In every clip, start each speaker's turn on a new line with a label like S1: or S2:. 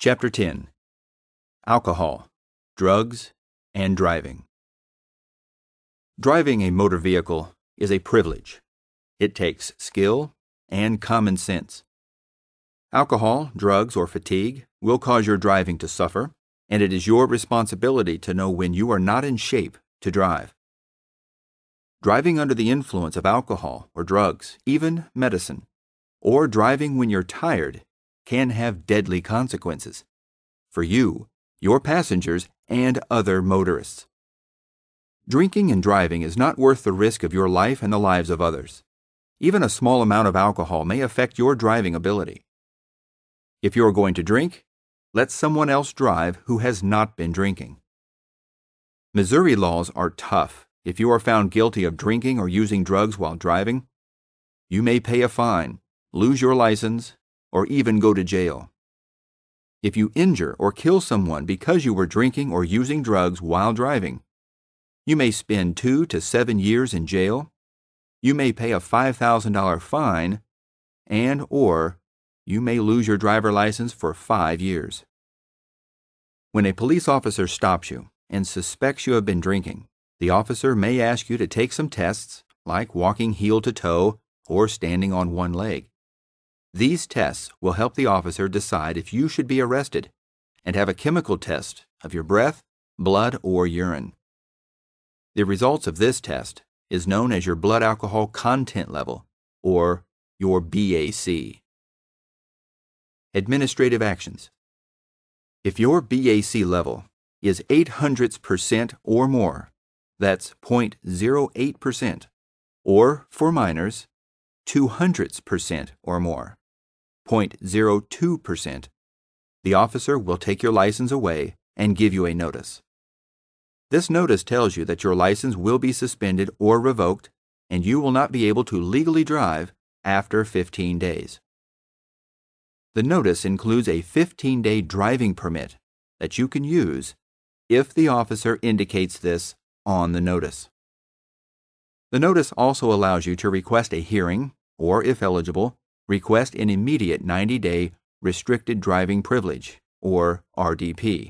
S1: Chapter 10. Alcohol, Drugs, and Driving. Driving a motor vehicle is a privilege. It takes skill and common sense. Alcohol, drugs, or fatigue will cause your driving to suffer, and it is your responsibility to know when you are not in shape to drive. Driving under the influence of alcohol or drugs, even medicine, or driving when you're tired can have deadly consequences for you, your passengers, and other motorists. Drinking and driving is not worth the risk of your life and the lives of others. Even a small amount of alcohol may affect your driving ability. If you are going to drink, let someone else drive who has not been drinking. Missouri laws are tough. If you are found guilty of drinking or using drugs while driving, you may pay a fine, lose your license, or even go to jail. If you injure or kill someone because you were drinking or using drugs while driving, you may spend 2 to 7 years in jail, you may pay a $5,000 fine, or you may lose your driver license for 5 years. When a police officer stops you and suspects you have been drinking, the officer may ask you to take some tests, like walking heel to toe or standing on one leg. These tests will help the officer decide if you should be arrested and have a chemical test of your breath, blood, or urine. The results of this test is known as your blood alcohol content level, or your BAC. Administrative actions. If your BAC level is 0.08% or more, that's 0.08%, or for minors, 0.02% or more, 0.02%, the officer will take your license away and give you a notice. This notice tells you that your license will be suspended or revoked, and you will not be able to legally drive after 15 days. The notice includes a 15-day driving permit that you can use if the officer indicates this on the notice. The notice also allows you to request a hearing, or if eligible, request an immediate 90-day restricted driving privilege, or RDP.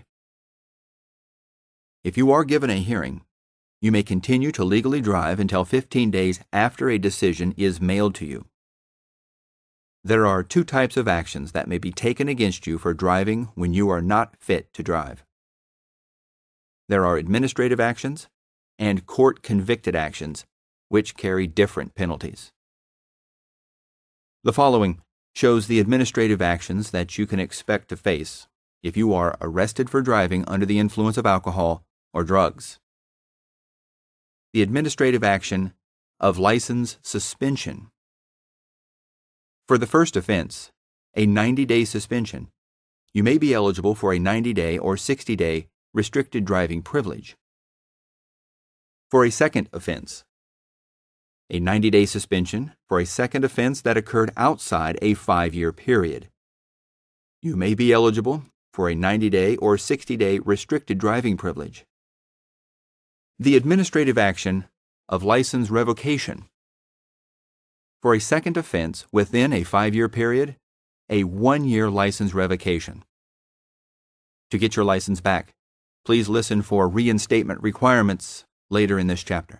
S1: If you are given a hearing, you may continue to legally drive until 15 days after a decision is mailed to you. There are 2 types of actions that may be taken against you for driving when you are not fit to drive. There are administrative actions and court-convicted actions, which carry different penalties. The following shows the administrative actions that you can expect to face if you are arrested for driving under the influence of alcohol or drugs. The administrative action of license suspension. For the first offense, a 90-day suspension, you may be eligible for a 90-day or 60-day restricted driving privilege. For a second offense, a 90-day suspension for a second offense that occurred outside a 5-year period. You may be eligible for a 90-day or 60-day restricted driving privilege. The administrative action of license revocation. For a second offense within a 5-year period, a 1-year license revocation. To get your license back, please listen for reinstatement requirements later in this chapter.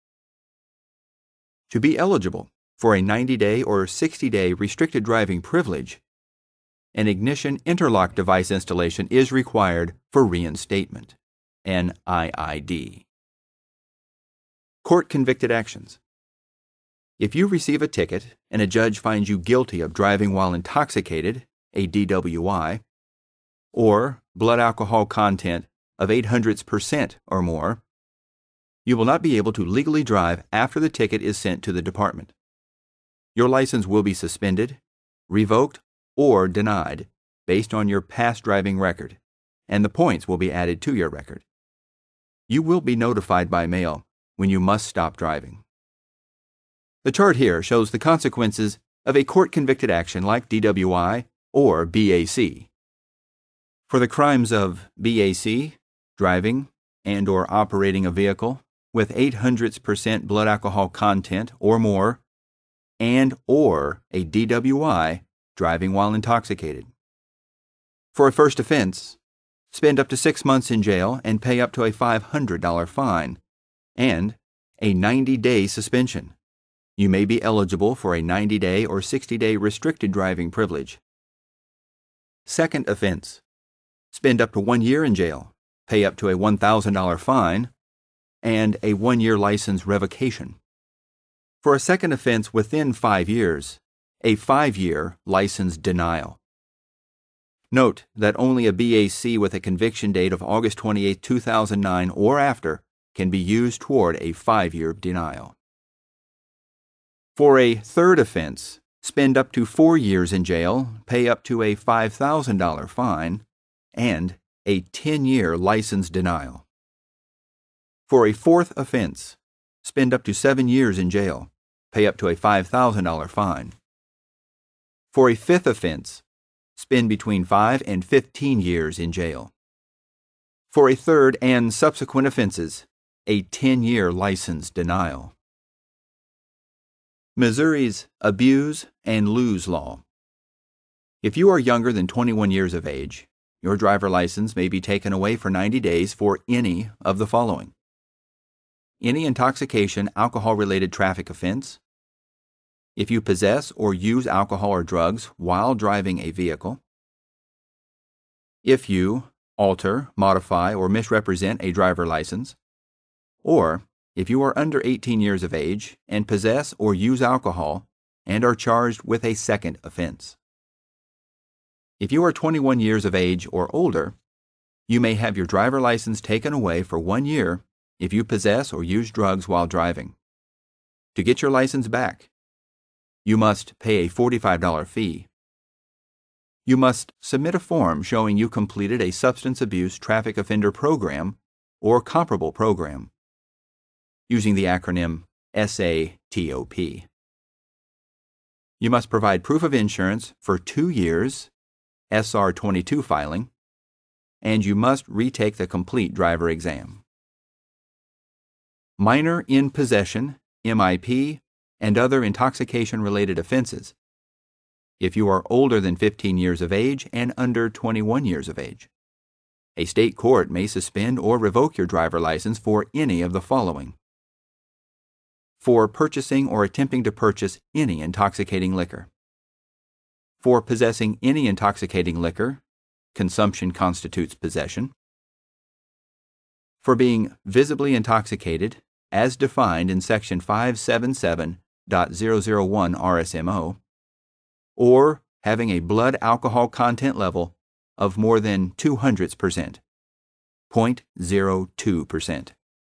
S1: To be eligible for a 90-day or 60-day restricted driving privilege, an ignition interlock device installation is required for reinstatement, an IID. Court-convicted actions. If you receive a ticket and a judge finds you guilty of driving while intoxicated, a DWI, or blood alcohol content of 0.08% or more, you will not be able to legally drive after the ticket is sent to the department. Your license will be suspended, revoked, or denied based on your past driving record, and the points will be added to your record. You will be notified by mail when you must stop driving. The chart here shows the consequences of a court-convicted action like DWI or BAC. For the crimes of BAC, driving and/or operating a vehicle with 0.08% blood alcohol content or more, and/or a DWI, driving while intoxicated. For a first offense, spend up to 6 months in jail and pay up to a $500 fine and a 90-day suspension. You may be eligible for a 90-day or 60-day restricted driving privilege. Second offense, spend up to 1 year in jail, pay up to a $1,000 fine, and a 1-year license revocation. For a second offense within 5 years, a 5-year license denial. Note that only a BAC with a conviction date of August 28, 2009 or after can be used toward a 5-year denial. For a third offense, spend up to 4 years in jail, pay up to a $5,000 fine, and a 10-year license denial. For a fourth offense, spend up to 7 years in jail, pay up to a $5,000 fine. For a fifth offense, spend between 5 and 15 years in jail. For a third and subsequent offenses, a 10-year license denial. Missouri's Abuse and Lose Law. If you are younger than 21 years of age, your driver license may be taken away for 90 days for any of the following: any intoxication, alcohol-related traffic offense, if you possess or use alcohol or drugs while driving a vehicle, if you alter, modify, or misrepresent a driver license, or if you are under 18 years of age and possess or use alcohol and are charged with a second offense. If you are 21 years of age or older, you may have your driver license taken away for 1 year if you possess or use drugs while driving. To get your license back, you must pay a $45 fee. You must submit a form showing you completed a substance abuse traffic offender program or comparable program, using the acronym SATOP. You must provide proof of insurance for 2 years, SR22 filing, and you must retake the complete driver exam. Minor in possession, MIP, and other intoxication-related offenses, if you are older than 15 years of age and under 21 years of age. A state court may suspend or revoke your driver license for any of the following: for purchasing or attempting to purchase any intoxicating liquor, for possessing any intoxicating liquor, consumption constitutes possession, for being visibly intoxicated as defined in Section 577.001 RSMO, or having a blood alcohol content level of more than 0.02%, 0.02%.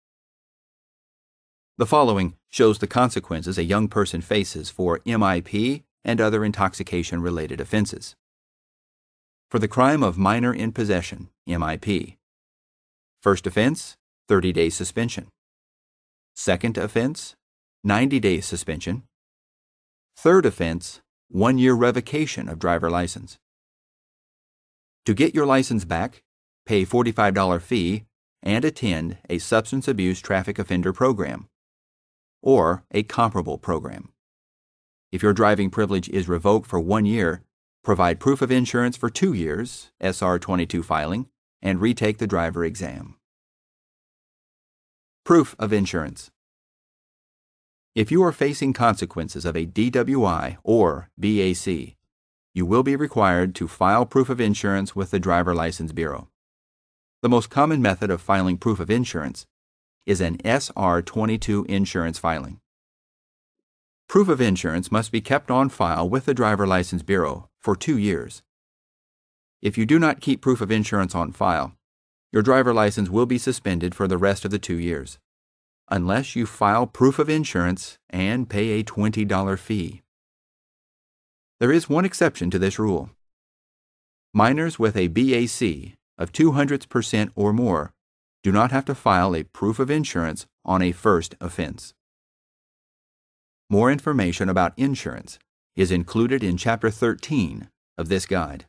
S1: The following shows the consequences a young person faces for MIP and other intoxication-related offenses. For the crime of minor in possession, MIP, first offense, 30-day suspension. Second offense, 90-day suspension. Third offense, 1-year revocation of driver license. To get your license back, pay a $45 fee and attend a substance abuse traffic offender program or a comparable program. If your driving privilege is revoked for 1 year, provide proof of insurance for 2 years, SR22 filing, and retake the driver exam. Proof of insurance. If you are facing consequences of a DWI or BAC, you will be required to file proof of insurance with the Driver License Bureau. The most common method of filing proof of insurance is an SR22 insurance filing. Proof of insurance must be kept on file with the Driver License Bureau for 2 years. If you do not keep proof of insurance on file, your driver license will be suspended for the rest of the 2 years, unless you file proof of insurance and pay a $20 fee. There is one exception to this rule. Minors with a BAC of 0.02% or more do not have to file a proof of insurance on a first offense. More information about insurance is included in Chapter 13 of this guide.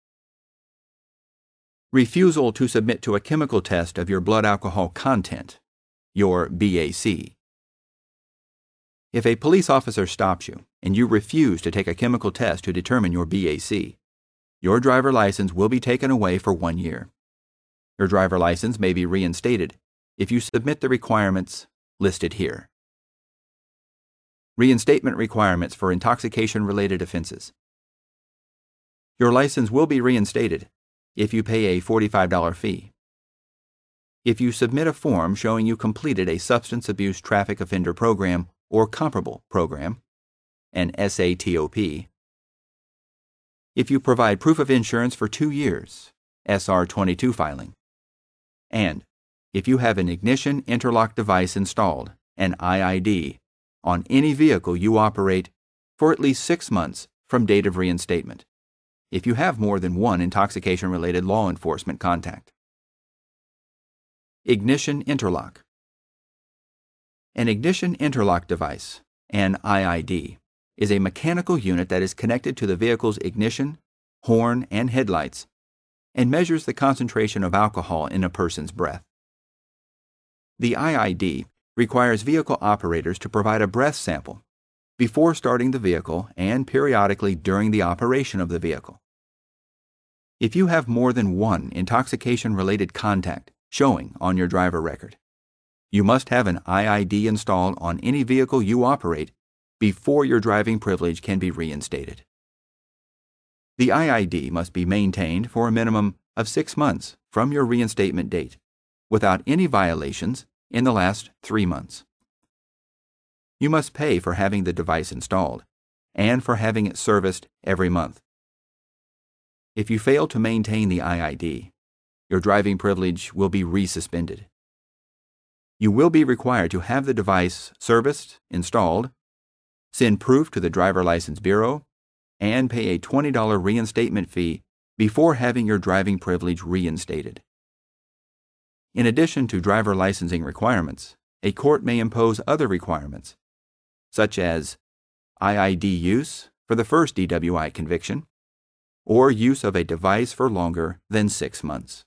S1: Refusal to submit to a chemical test of your blood alcohol content, your BAC. If a police officer stops you and you refuse to take a chemical test to determine your BAC, your driver license will be taken away for 1 year. Your driver license may be reinstated if you submit the requirements listed here. Reinstatement requirements for intoxication-related offenses. Your license will be reinstated if you pay a $45 fee. If you submit a form showing you completed a substance abuse traffic offender program or comparable program, an SATOP. If you provide proof of insurance for 2 years, SR22 filing. And if you have an ignition interlock device installed, an IID, on any vehicle you operate for at least 6 months from date of reinstatement, if you have more than one intoxication-related law enforcement contact. Ignition interlock. An ignition interlock device, an IID, is a mechanical unit that is connected to the vehicle's ignition, horn, and headlights, and measures the concentration of alcohol in a person's breath. The IID requires vehicle operators to provide a breath sample before starting the vehicle and periodically during the operation of the vehicle. If you have more than one intoxication-related contact showing on your driver record, you must have an IID installed on any vehicle you operate before your driving privilege can be reinstated. The IID must be maintained for a minimum of 6 months from your reinstatement date, without any violations in the last 3 months. You must pay for having the device installed and for having it serviced every month. If you fail to maintain the IID, your driving privilege will be resuspended. You will be required to have the device serviced, installed, send proof to the Driver License Bureau, and pay a $20 reinstatement fee before having your driving privilege reinstated. In addition to driver licensing requirements, a court may impose other requirements, such as IID use for the first DWI conviction, or use of a device for longer than 6 months.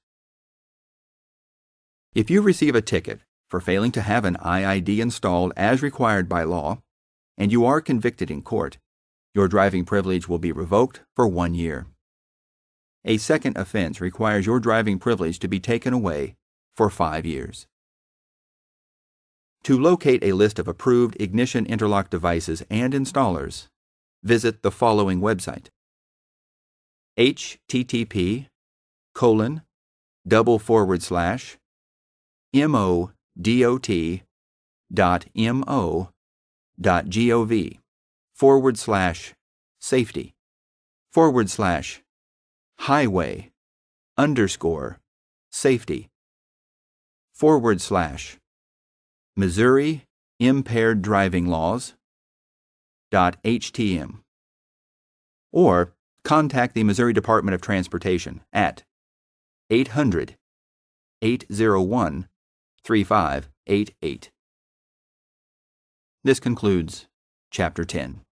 S1: If you receive a ticket for failing to have an IID installed as required by law, and you are convicted in court, your driving privilege will be revoked for 1 year. A second offense requires your driving privilege to be taken away for 5 years. To locate a list of approved ignition interlock devices and installers, visit the following website: http://mod.mo.gov/safety/Missouri Impaired Driving Laws.htm, or contact the Missouri Department of Transportation at 800-801-3588. This concludes Chapter 10.